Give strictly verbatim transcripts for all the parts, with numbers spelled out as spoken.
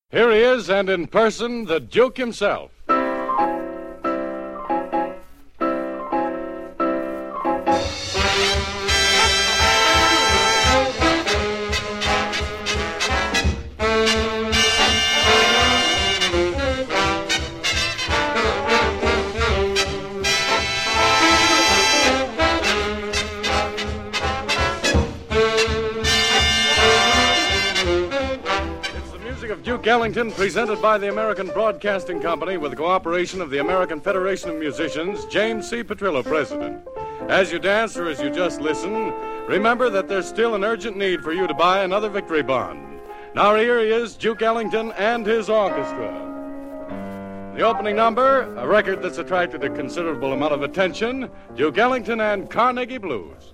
Here he is, and in person, the Duke himself. Duke Ellington, presented by the American Broadcasting Company with the cooperation of the American Federation of Musicians, James C. Petrillo, President. As you dance or as you just listen, remember that there's still an urgent need for you to buy another Victory Bond. Now here he is, Duke Ellington and his orchestra. The opening number, a record that's attracted a considerable amount of attention, Duke Ellington and Carnegie Blues.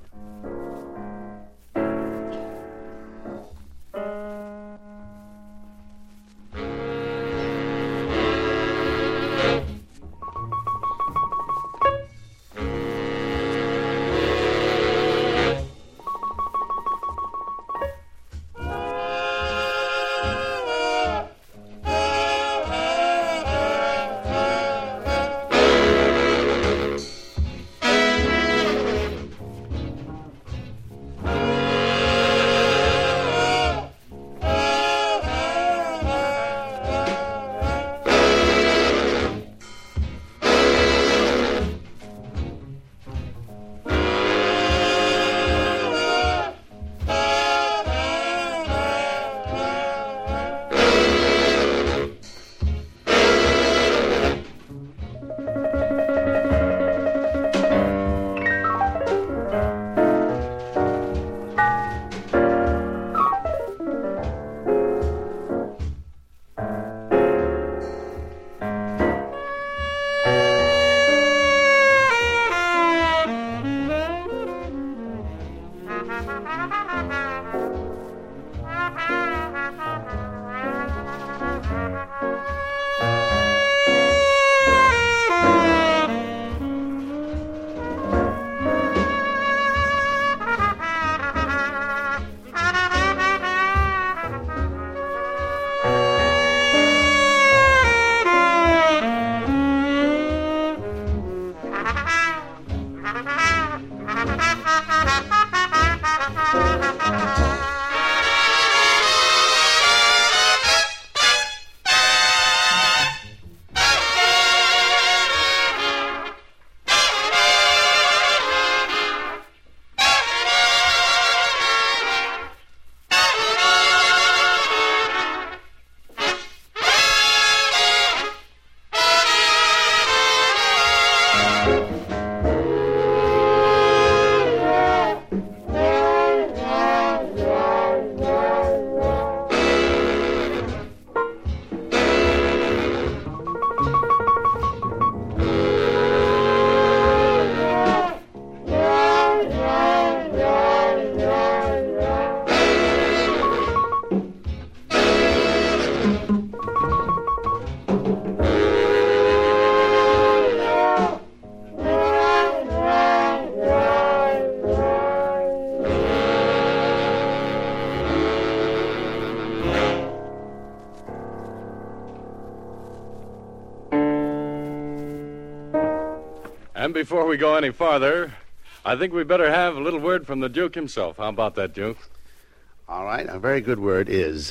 And before we go any farther, I think we better have a little word from the Duke himself. How about that, Duke? All right, a very good word is,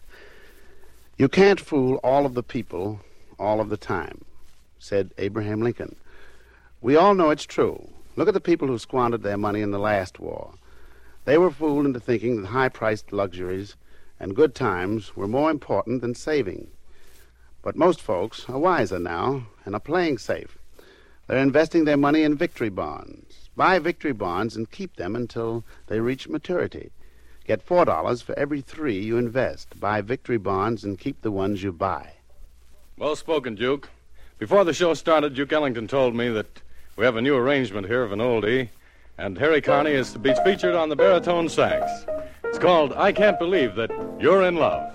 you can't fool all of the people all of the time, said Abraham Lincoln. We all know it's true. Look at the people who squandered their money in the last war. They were fooled into thinking that high-priced luxuries and good times were more important than saving. But most folks are wiser now and are playing safe. They're investing their money in victory bonds. Buy victory bonds and keep them until they reach maturity. Get four dollars for every three you invest. Buy victory bonds and keep the ones you buy. Well spoken, Duke. Before the show started, Duke Ellington told me that we have a new arrangement here of an oldie, and Harry Carney is to be featured on the baritone sax. It's called I Can't Believe That You're in Love.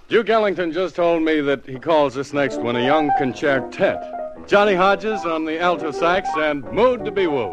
Duke Ellington just told me that he calls this next one a young concertet. Johnny Hodges on the alto sax and Mood to be Wooed.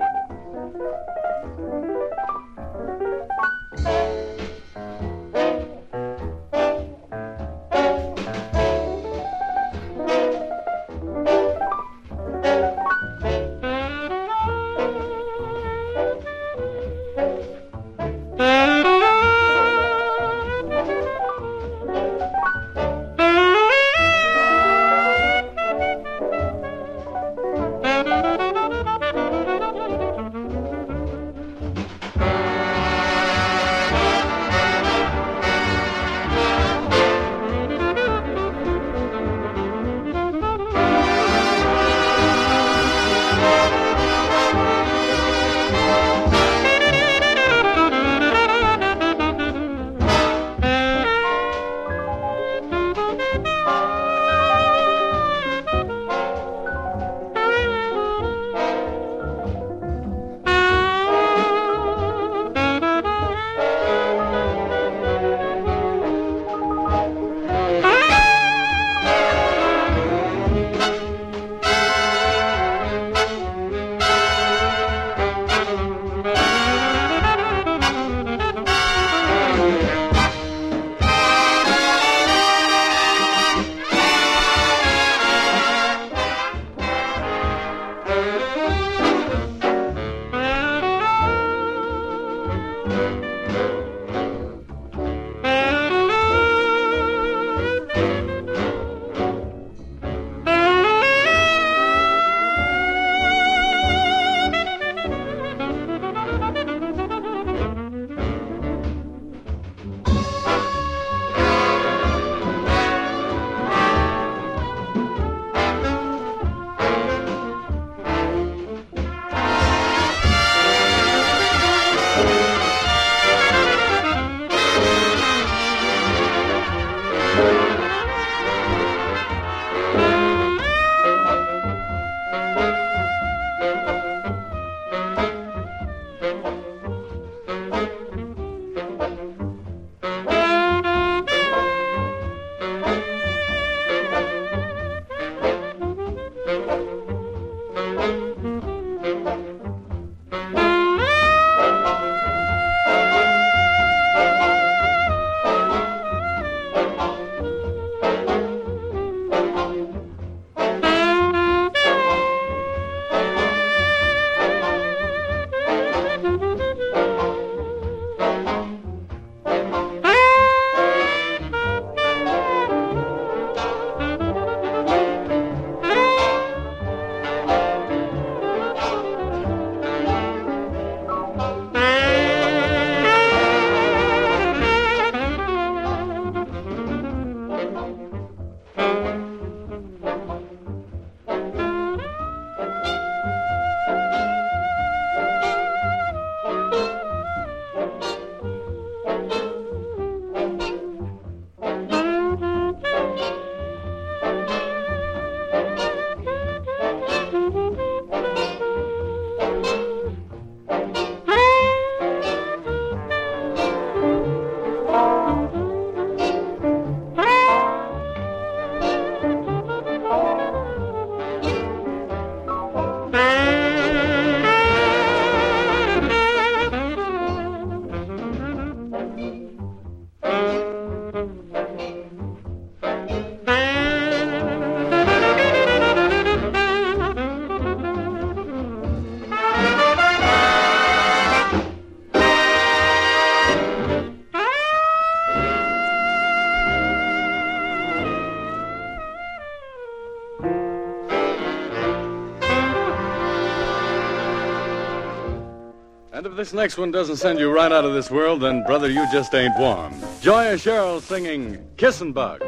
And if this next one doesn't send you right out of this world, then, brother, you just ain't warm. Joya Sherrill singing Kissin' Bug.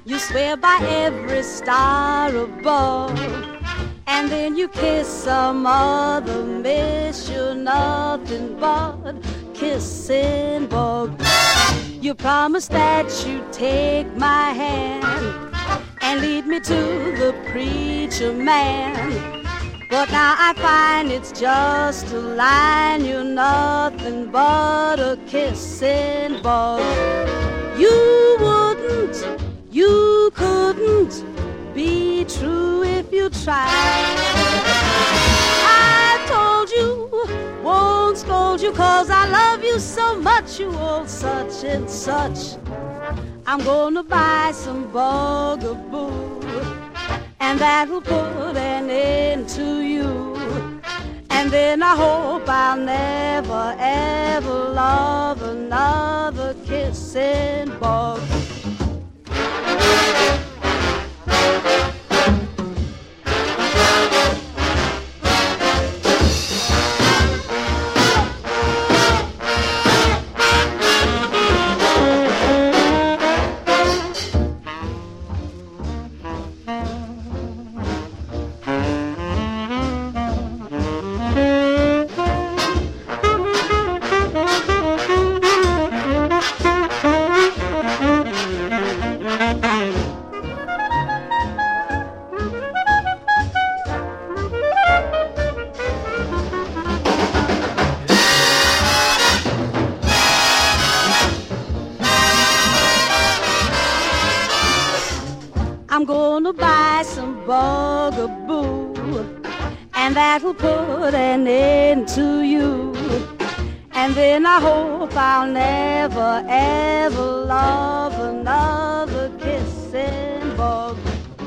You swear by every star above, and then you kiss some other miss. You're nothing but kissing bug. You promised that you'd take my hand and lead me to the preacher man. But now I find it's just a line. You're nothing but a kissing bug. You wouldn't, you couldn't be true if you tried. I told you, won't scold you, 'cause I love you so much, you old such and such. I'm gonna buy some bugaboo, and that'll put an end to you. And then I hope I'll never, ever love another kissing bug. I'm gonna buy some bugaboo, and that'll put an end to you. And then I hope I'll never, ever love another kissing bug.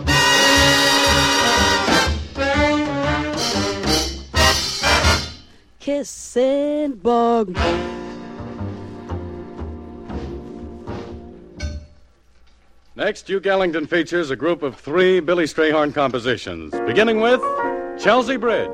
Kissing bug. Next, Duke Ellington features a group of three Billy Strayhorn compositions, beginning with Chelsea Bridge.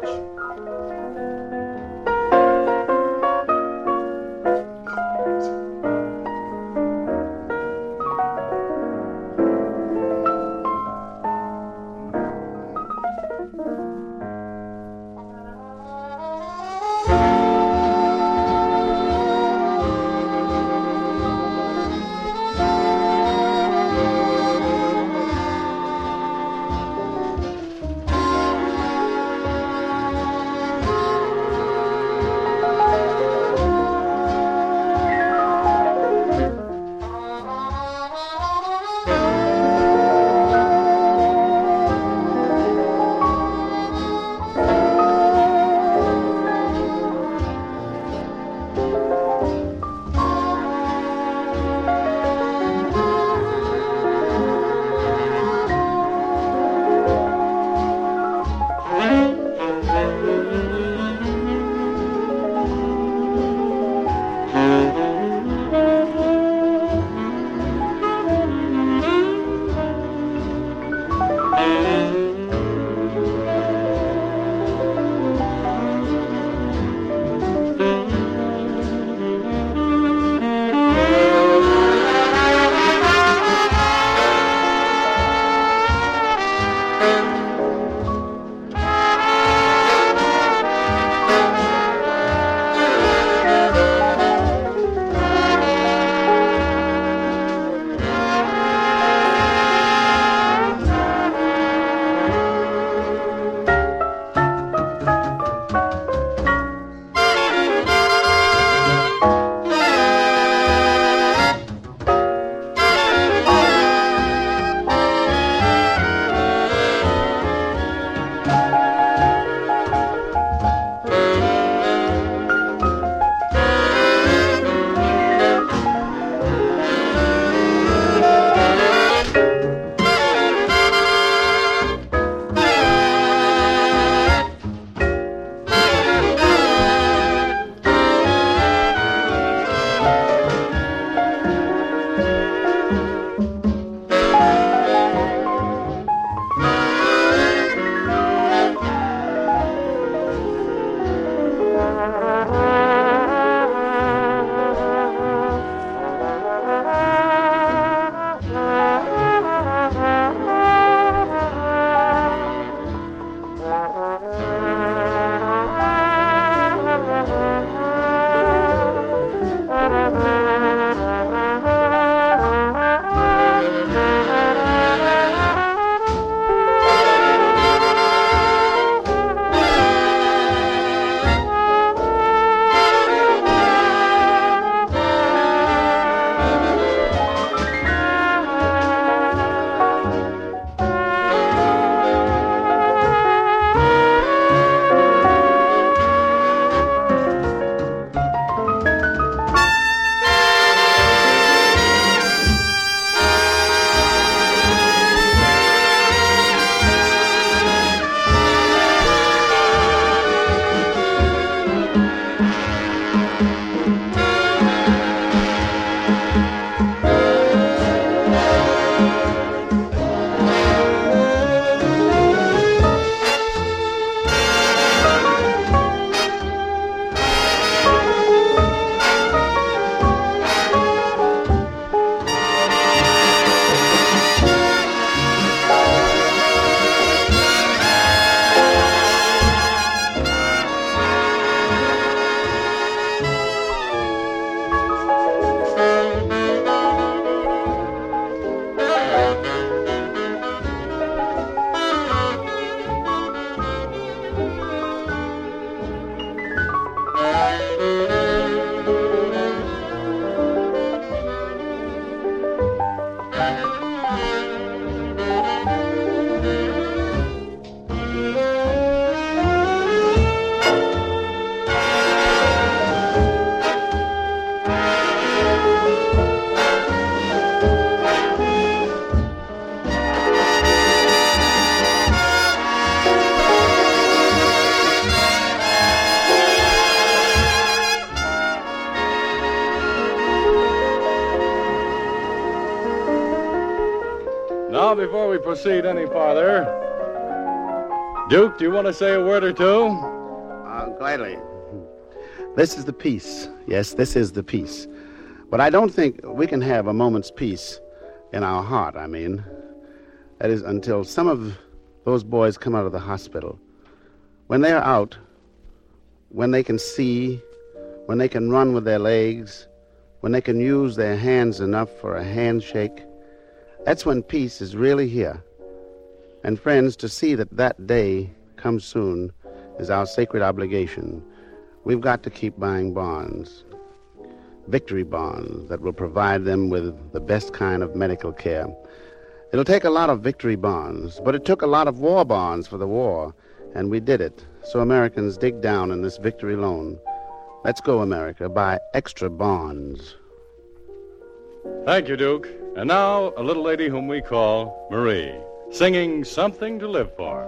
Now, before we proceed any farther, Duke, do you want to say a word or two? Uh, gladly. This is the peace. Yes, this is the peace. But I don't think we can have a moment's peace in our heart, I mean. That is, until some of those boys come out of the hospital. When they're out, when they can see, when they can run with their legs, when they can use their hands enough for a handshake, that's when peace is really here. And friends, to see that that day comes soon is our sacred obligation. We've got to keep buying bonds, victory bonds that will provide them with the best kind of medical care. It'll take a lot of victory bonds, but it took a lot of war bonds for the war, and we did it. So Americans, dig down in this victory loan. Let's go, America, buy extra bonds. Thank you, Duke. And now, a little lady whom we call Marie, singing Something to Live For.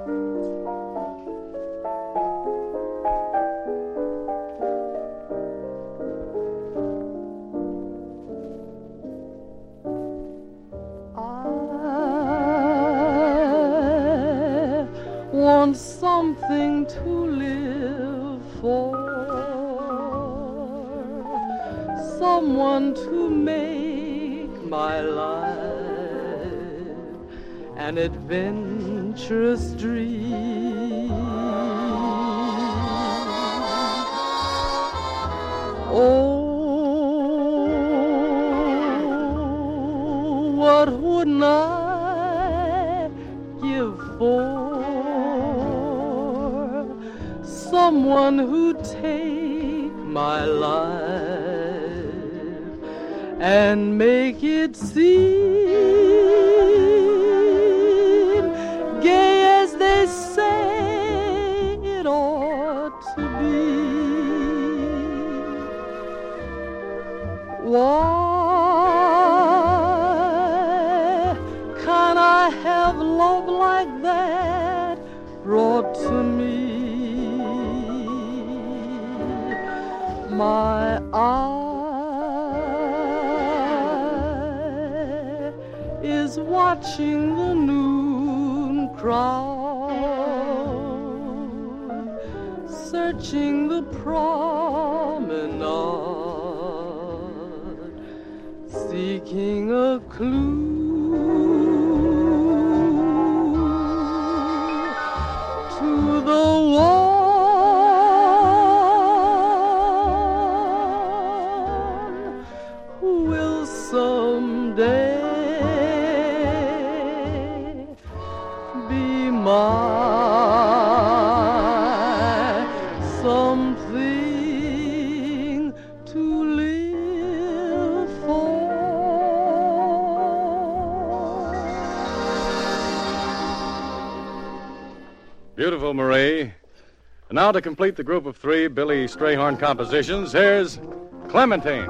I want something to live for, someone to make my life an adventurous dream. Oh, what wouldn't I give for someone who'd take my life and make it seem gay as they say it ought to be. Why can't I have love like that brought to me? My eye is watching the noon crowd, searching the promenade, seeking a clue to the one who will someday be my something to live for. Beautiful, Marie. And now to complete the group of three Billy Strayhorn compositions, here's Clementine.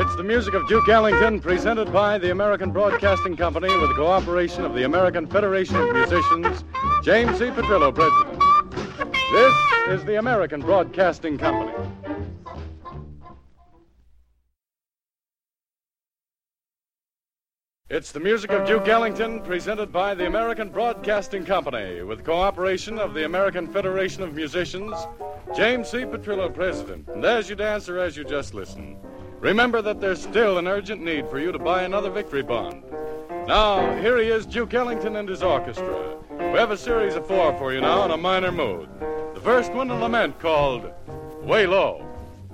It's the music of Duke Ellington, presented by the American Broadcasting Company with the cooperation of the American Federation of Musicians, James C. Petrillo, President. This is the American Broadcasting Company. It's the music of Duke Ellington, presented by the American Broadcasting Company with cooperation of the American Federation of Musicians, James C. Petrillo, President. And as you dance or as you just listen, remember that there's still an urgent need for you to buy another Victory Bond. Now, here he is, Duke Ellington and his orchestra. We have a series of four for you now in a minor mood. The first one, a lament called Way Low.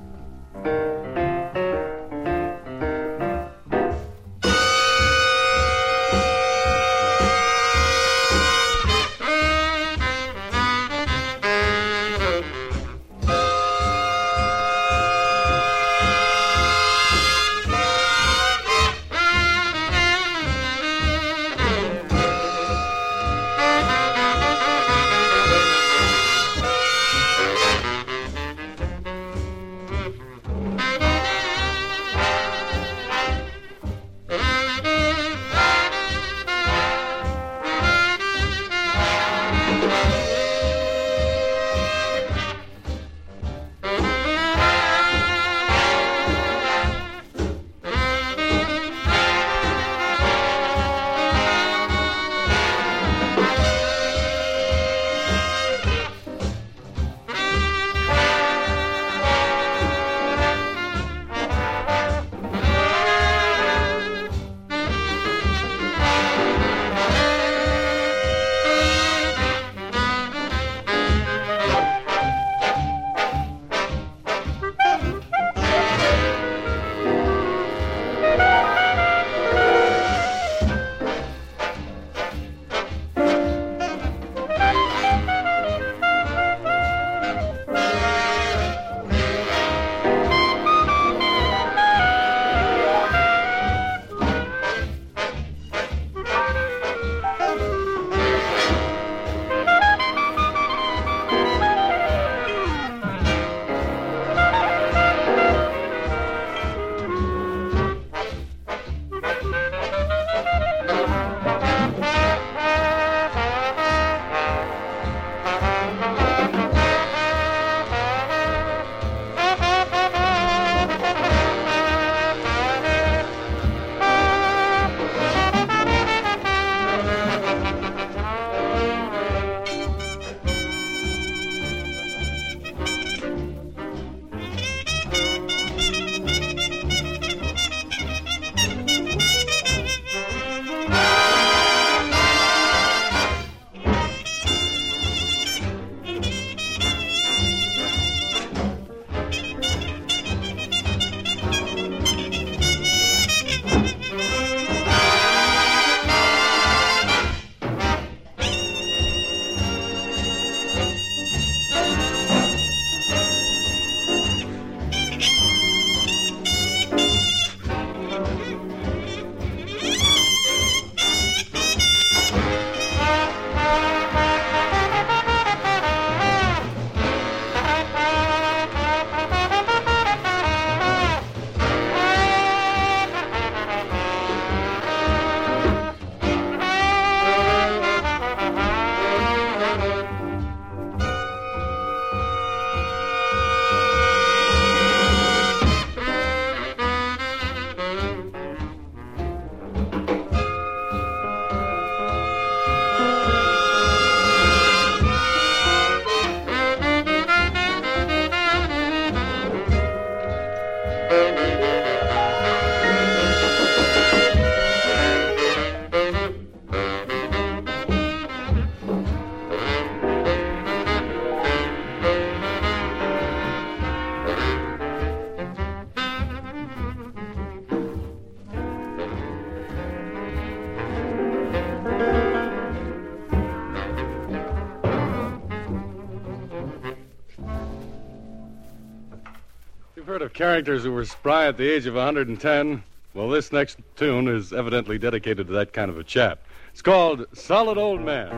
Heard of characters who were spry at the age of one hundred ten? Well, this next tune is evidently dedicated to that kind of a chap. It's called Solid Old Man.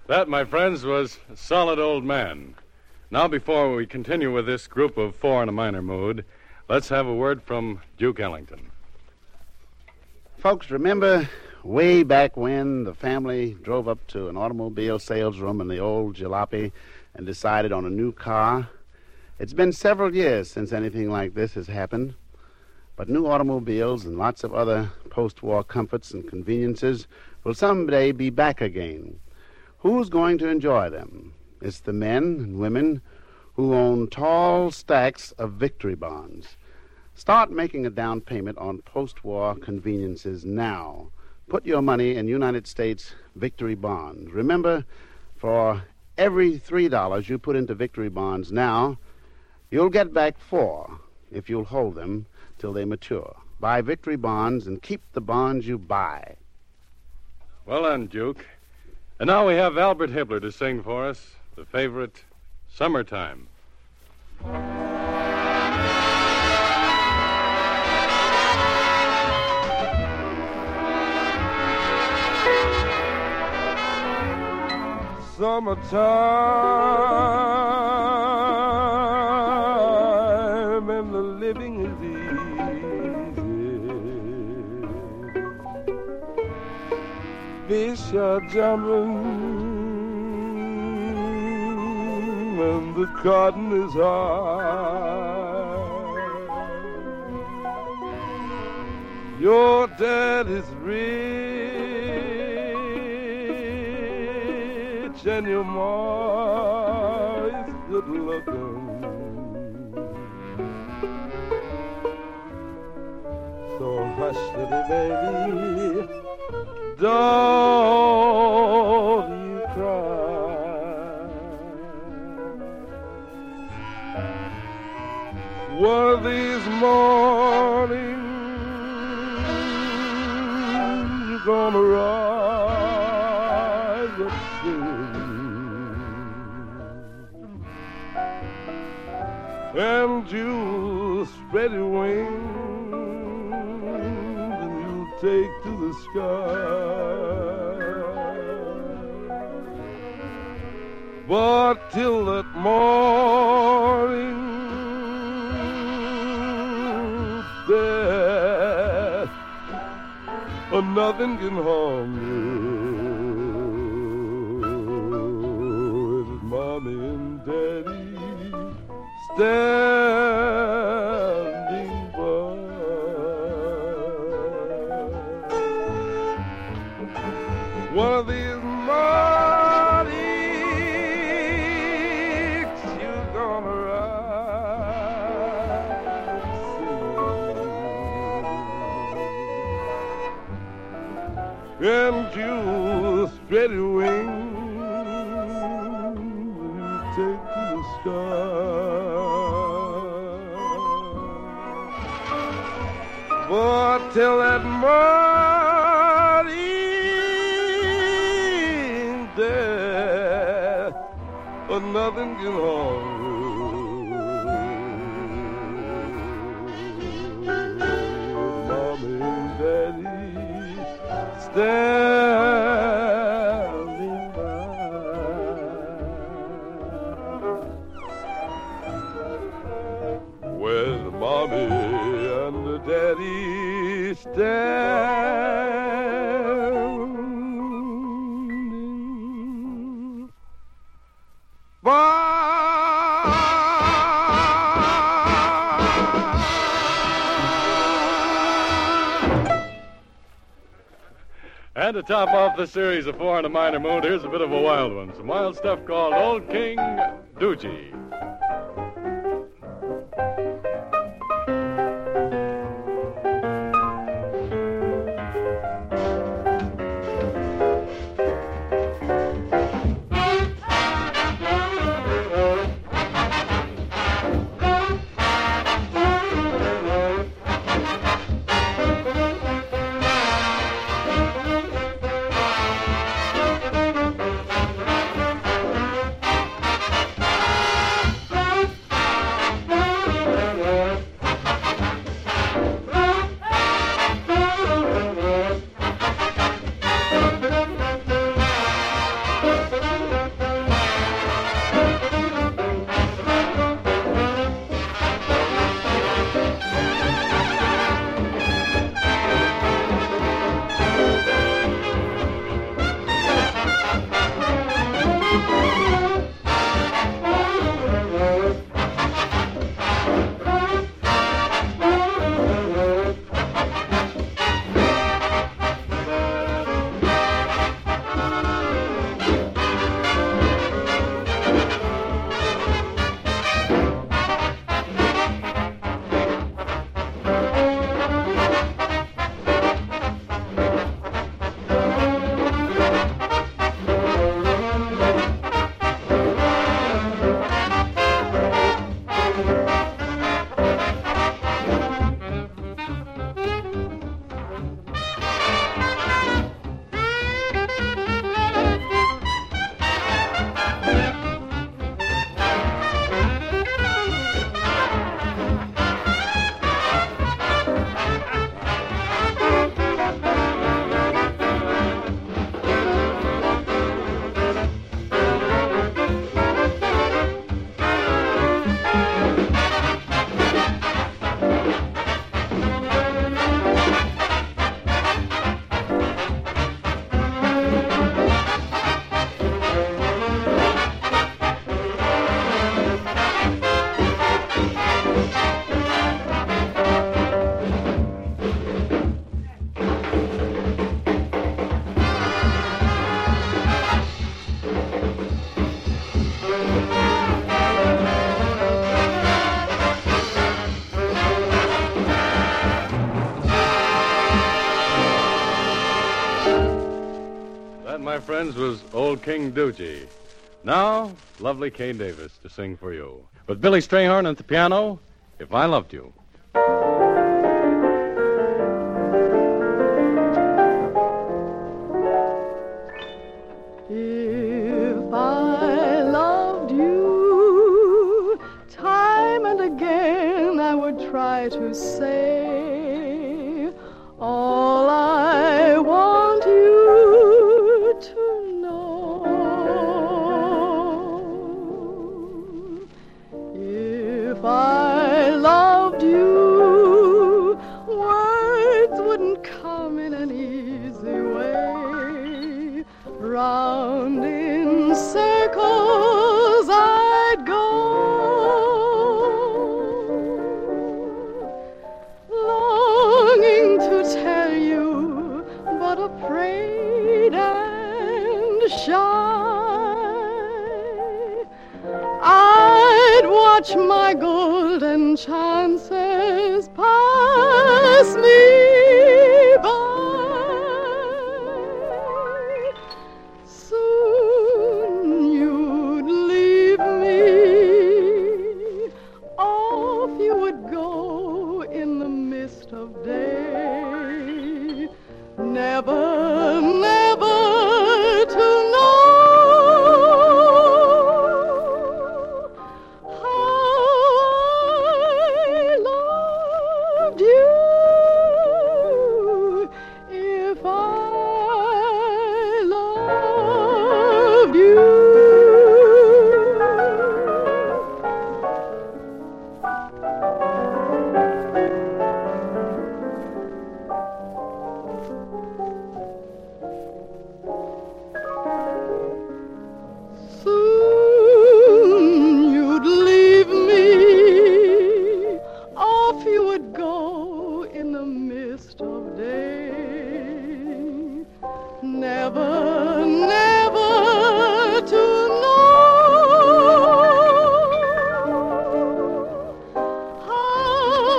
That, my friends, was Solid Old Man. Now, before we continue with this group of four in a minor mood, let's have a word from Duke Ellington. Folks, remember way back when the family drove up to an automobile sales room in the old jalopy and decided on a new car? It's been several years since anything like this has happened. But new automobiles and lots of other post-war comforts and conveniences will someday be back again. Who's going to enjoy them? It's the men and women who own tall stacks of victory bonds. Start making a down payment on post-war conveniences now. Put your money in United States victory bonds. Remember, for every three dollars you put into victory bonds now, you'll get back four if you'll hold them till they mature. Buy victory bonds and keep the bonds you buy. Well done, Duke. And now we have Albert Hibbler to sing for us the favorite, Summertime. Summertime and the living is easy. Fish are jumping and the cotton is high. Your dad is rich and your ma is good looking. So hush, little baby, don't you cry. One of these mornings you're gonna rise up soon, and you spread your wings and you take to the sky. But till that morning, death or nothing can harm you. It's mommy and daddy standing by. One of these mornings you're gonna rise, and you spread your wings and you take to the sky. But till that morning, death or nothing can harm you. Mommy and daddy standing by. When mommy and the daddy standing by. And to top off the series of four in a minor mood, here's a bit of a wild one. Some wild stuff called Old King Doogie. friends, was Old King Doogie. Now, lovely Kay Davis to sing for you. With Billy Strayhorn at the piano, If I Loved You. If I loved you, time and again I would try to say all I want you to know. If I loved you, words wouldn't come in an easy way. Round in circles I'd go, longing to tell you, but afraid and shy. I'd watch my golden chances pass me by. Soon you'd leave me, off you would go in the mist of day, never, never to know how I loved you. If I loved you. Soon you'd leave me, off you would go in the mist of day, never, never to know how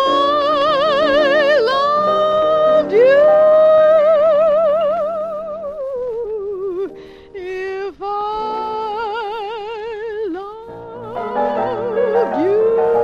I loved you. If I loved you.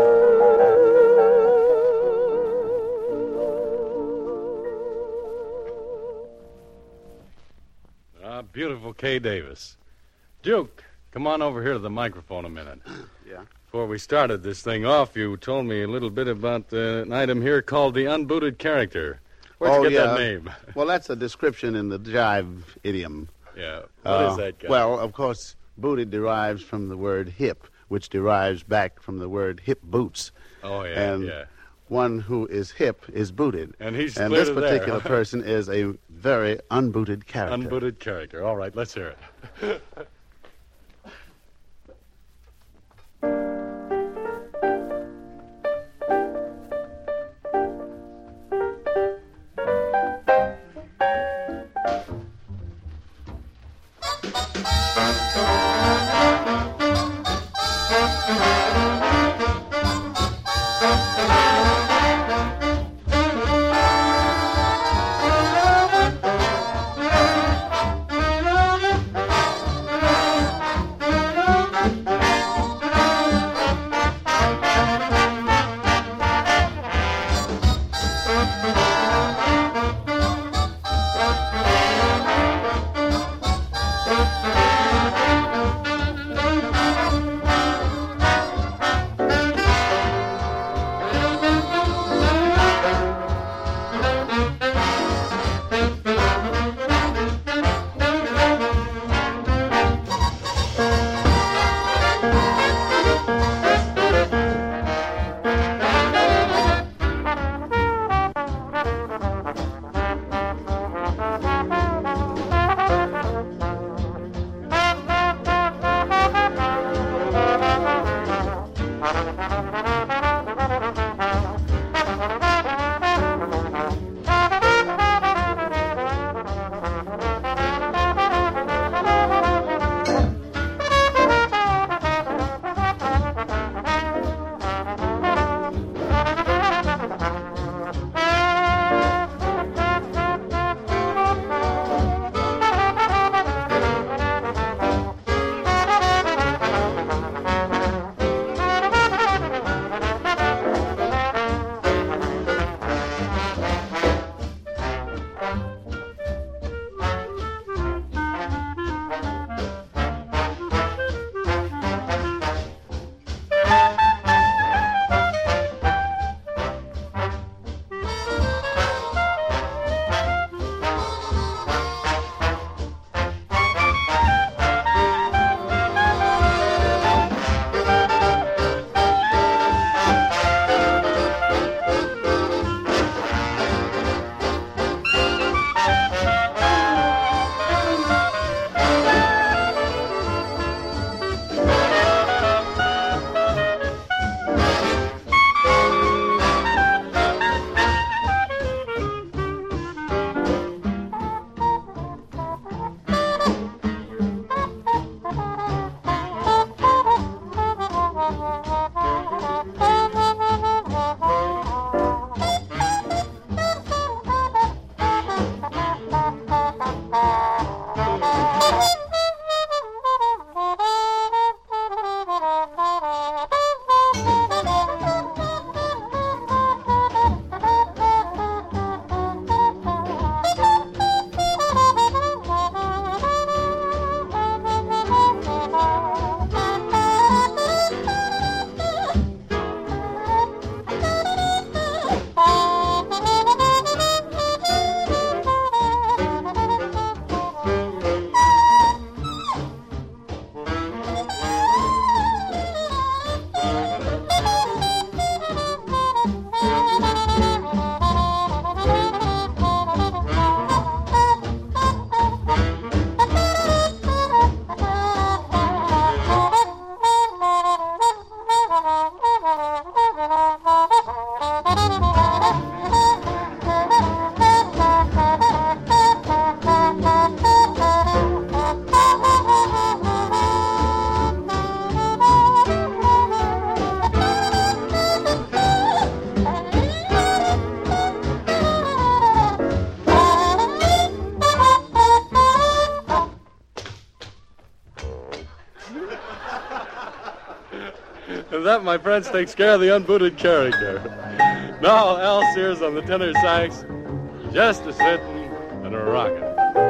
Ah, beautiful Kay Davis. Duke, come on over here to the microphone a minute. Yeah. Before we started this thing off, you told me a little bit about uh, an item here called the unbooted character. Where'd Oh, you get yeah. that name? Well, that's a description in the jive idiom. Yeah. What is Uh, that guy? Well, of course, booted derives from the word hip, which derives back from the word hip boots. oh, yeah, and yeah. one who is hip is booted. And he's And clear this to there, particular huh? person is a very unbooted character. Unbooted character. All right, let's hear it. And that, my friends, takes care of the unbooted character. Now, Al Sears on the tenor sax, just a sitting and a rocking.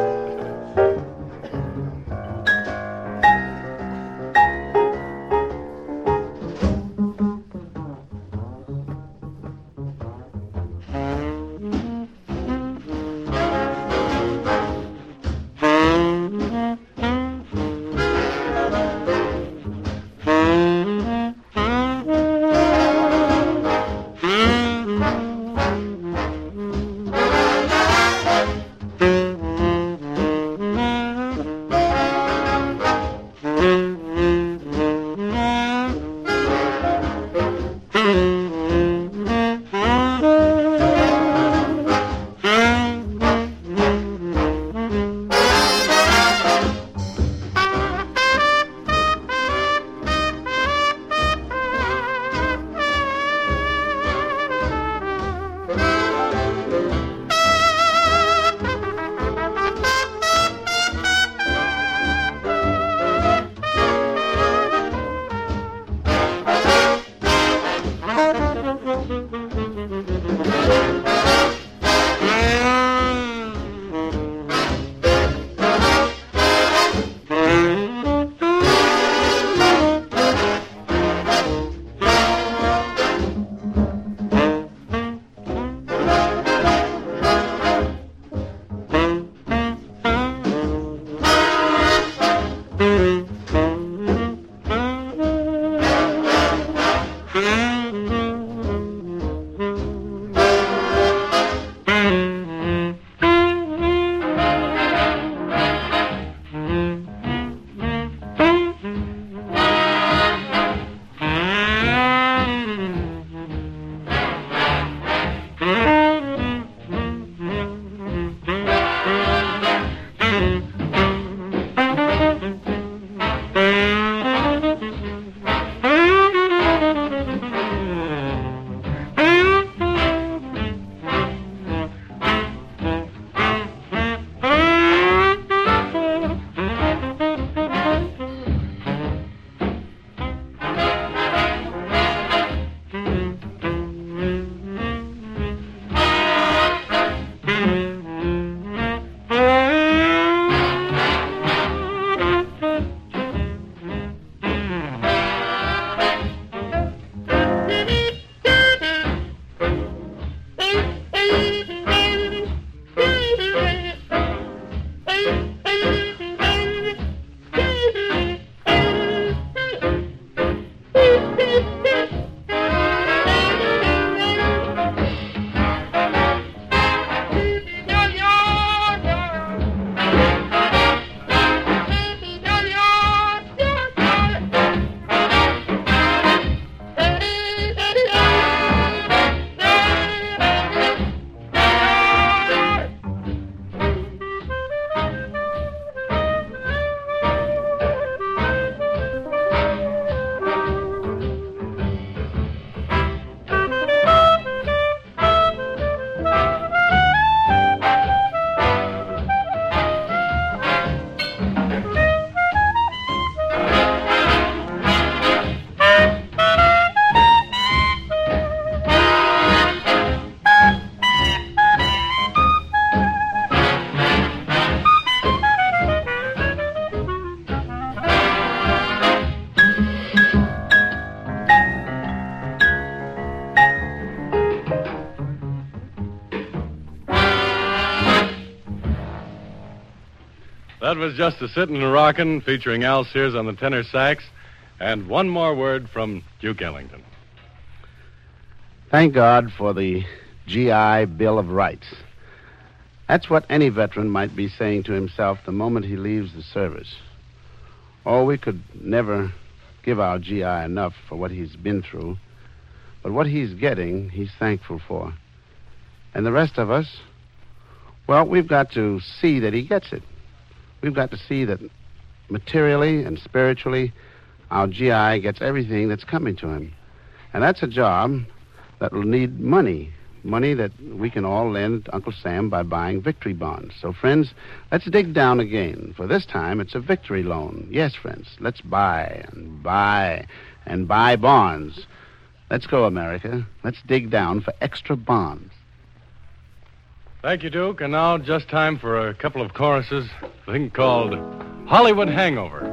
That was Just a Sittin' and a Rockin', featuring Al Sears on the tenor sax. And one more word from Duke Ellington. Thank God for the G I Bill of Rights. That's what any veteran might be saying to himself the moment he leaves the service. Oh, we could never give our G I enough for what he's been through. But what he's getting, he's thankful for. And the rest of us, well, we've got to see that he gets it. We've got to see that materially and spiritually, our G I gets everything that's coming to him. And that's a job that will need money. Money that we can all lend to Uncle Sam by buying victory bonds. So, friends, let's dig down again. For this time, it's a victory loan. Yes, friends, let's buy and buy and buy bonds. Let's go, America. Let's dig down for extra bonds. Thank you, Duke. And now just time for a couple of choruses, a thing called Hollywood Hangover.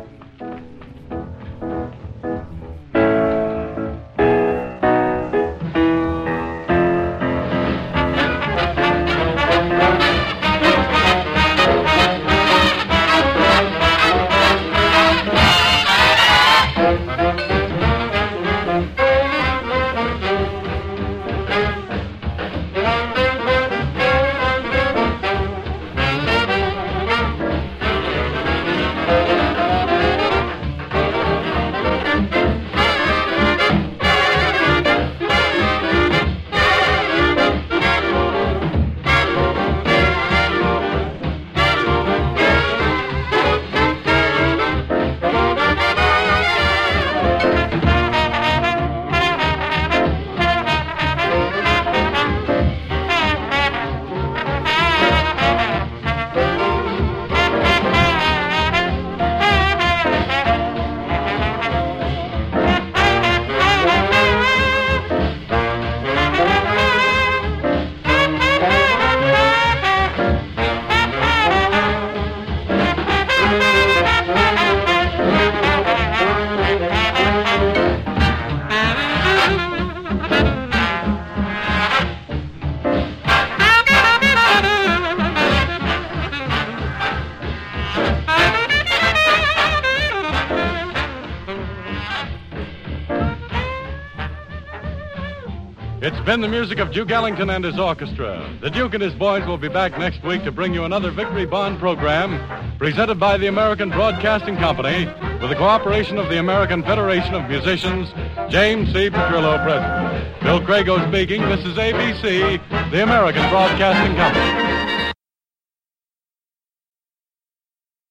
It's been the music of Duke Ellington and his orchestra. The Duke and his boys will be back next week to bring you another Victory Bond program presented by the American Broadcasting Company with the cooperation of the American Federation of Musicians. James C. Petrillo, President. Bill Crago speaking. This is A B C, the American Broadcasting Company.